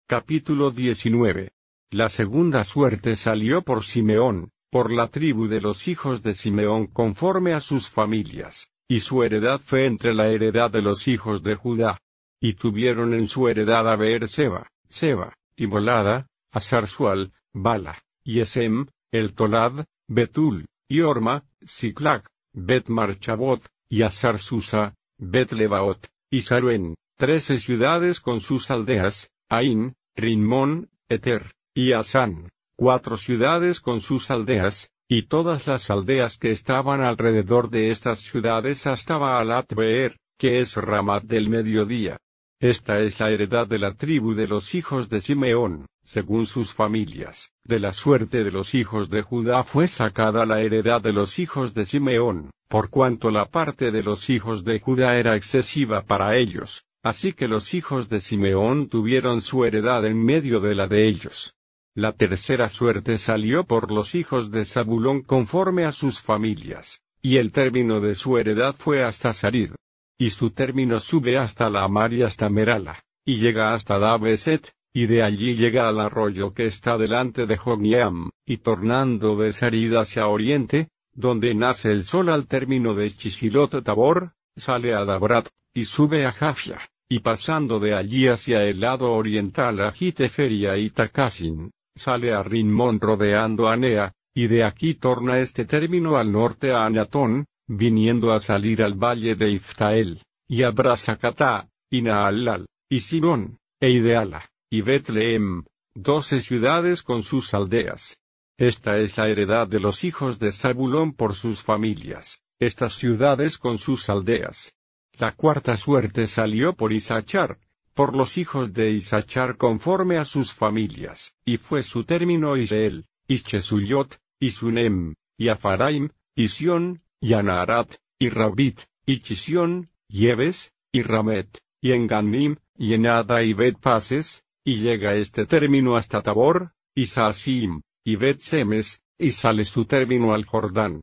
Capítulo 19. La segunda suerte salió por Simeón, por la tribu de los hijos de Simeón conforme a sus familias, y su heredad fue entre la heredad de los hijos de Judá. Y tuvieron en su heredad a Beer-seba, Seba, y Molada, a Sarsual, Bala, y Esem, el Tolad, Betul, y Orma, Siclag, Bet-Marchabot, y a Sarsusa, Bet-Lebaot, y Saruen, 13 ciudades con sus aldeas, Ain, Rimón, Eter, y Asán, 4 ciudades con sus aldeas, y todas las aldeas que estaban alrededor de estas ciudades hasta Baalat-Beer, que es Ramat del mediodía. Esta es la heredad de la tribu de los hijos de Simeón, según sus familias. De la suerte de los hijos de Judá fue sacada la heredad de los hijos de Simeón, por cuanto la parte de los hijos de Judá era excesiva para ellos. Así que los hijos de Simeón tuvieron su heredad en medio de la de ellos. La tercera suerte salió por los hijos de Zabulón conforme a sus familias, y el término de su heredad fue hasta Sarid. Y su término sube hasta la Mar y hasta Merala, y llega hasta Dabeset, y de allí llega al arroyo que está delante de Jogneam, y tornando de Sarid hacia oriente, donde nace el sol al término de Chisilot Tabor, sale a Dabrat, y sube a Jafia, y pasando de allí hacia el lado oriental a Giteferia y Tacasin, sale a Rimón rodeando a Nea, y de aquí torna este término al norte a Anatón, viniendo a salir al valle de Iftael, y a Brasacatá, y Naalal, y Sidón, e Ideala, y Betlehem, 12 ciudades con sus aldeas. Esta es la heredad de los hijos de Zabulón por sus familias, estas ciudades con sus aldeas. La cuarta suerte salió por Isachar, por los hijos de Isachar conforme a sus familias, y fue su término Israel, y Chesuyot, y Sunem, y Afaraim, y Sión, y Anaharat, y Rabit, y Chisión, y Ebes, y Ramet, y Enganim, y Enada y Bet-Pases, y llega este término hasta Tabor, y Saasim, y Bet-Semes, y sale su término al Jordán,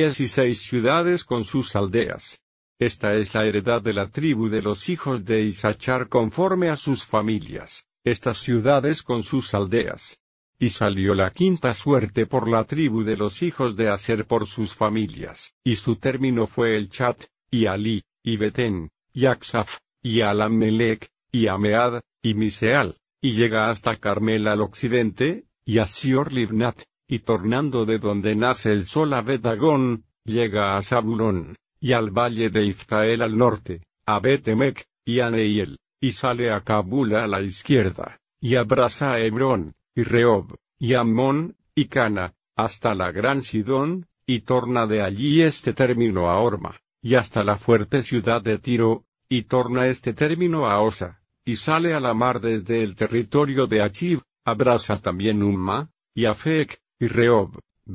16 ciudades con sus aldeas. Esta es la heredad de la tribu de los hijos de Isachar conforme a sus familias, estas ciudades con sus aldeas. Y salió la quinta suerte por la tribu de los hijos de Aser por sus familias, y su término fue el Chat, y Ali, y Betén, y Aksaf, y Alamelec, y Amead, y Miseal, y llega hasta Carmel al occidente, y a Sior Livnat, y tornando de donde nace el sol a Bet-Dagón, llega a Zabulón, y al valle de Iftael al norte, a Bet-Emec, y a Neiel, y sale a Kabul a la izquierda, y abraza a Hebrón, y Rehob, y Ammón, y Cana, hasta la gran Sidón, y torna de allí este término a Orma, y hasta la fuerte ciudad de Tiro, y torna este término a Osa, y sale a la mar desde el territorio de Achib, abraza también Umma, y Afec, y Rehob,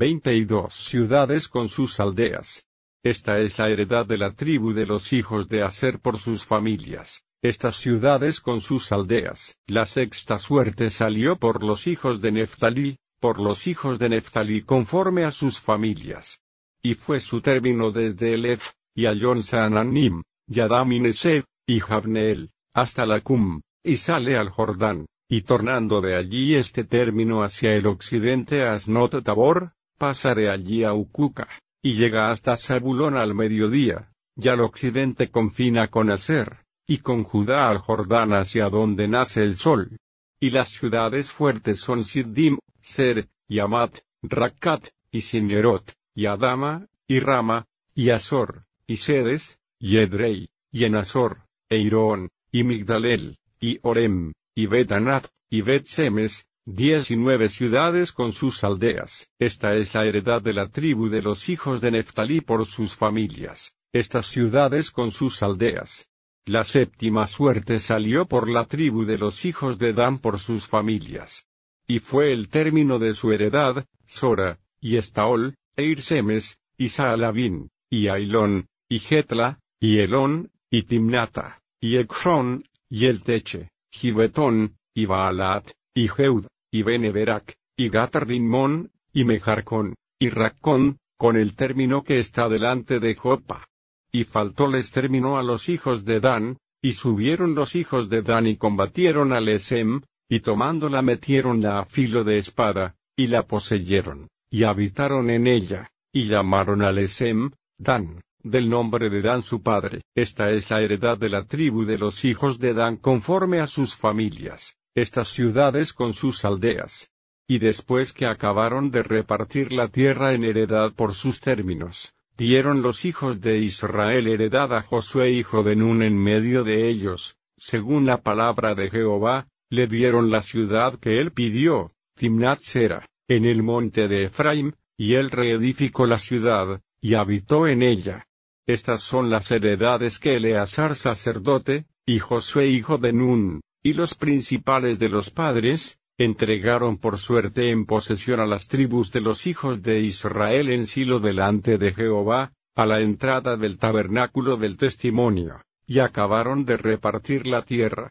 22 ciudades con sus aldeas. Esta es la heredad de la tribu de los hijos de Aser por sus familias, estas ciudades con sus aldeas. La sexta suerte salió por los hijos de Neftalí, por los hijos de Neftalí conforme a sus familias. Y fue su término desde Elef, y Ayón Saananim, y Adam y Neseb, y Javneel, hasta la Cum, y sale al Jordán, y tornando de allí este término hacia el occidente a Asnot Tabor, pasa de allí a Ucuca, y llega hasta Zabulón al mediodía, y al occidente confina con Aser, y con Judá al Jordán hacia donde nace el sol. Y las ciudades fuertes son Siddim, Ser, y Amat, Rakkat, y Sinerot, y Adama, y Rama, y Azor, y Sedes, y Edrei, y Enazor, e Irón, y Migdalel, y Orem, y Bet-Anat, y Bet-Semes, 19 ciudades con sus aldeas. Esta es la heredad de la tribu de los hijos de Neftalí por sus familias, estas ciudades con sus aldeas. La séptima suerte salió por la tribu de los hijos de Dan por sus familias. Y fue el término de su heredad, Sora, y Estaol, e Irsemes, y Saalabín, y Ailón, y Getla, y Elón, y Timnata, y Ekron, y El Teche, Gibetón, y Baalat, y Jeud, y Beneberac, y Gatar-Rimón, y Mejarcón, y Raccón, con el término que está delante de Jopa. Y faltóles término a los hijos de Dan, y subieron los hijos de Dan y combatieron a Lesem, y tomándola metiéronla a filo de espada, y la poseyeron, y habitaron en ella, y llamaron a Lesem, Dan, del nombre de Dan su padre. Esta es la heredad de la tribu de los hijos de Dan conforme a sus familias, estas ciudades con sus aldeas. Y después que acabaron de repartir la tierra en heredad por sus términos, dieron los hijos de Israel heredad a Josué hijo de Nun en medio de ellos, según la palabra de Jehová, le dieron la ciudad que él pidió, Timnat Sera, en el monte de Efraim, y él reedificó la ciudad, y habitó en ella. Estas son las heredades que Eleazar sacerdote, y Josué hijo de Nun, y los principales de los padres, entregaron por suerte en posesión a las tribus de los hijos de Israel en Silo delante de Jehová, a la entrada del tabernáculo del testimonio, y acabaron de repartir la tierra.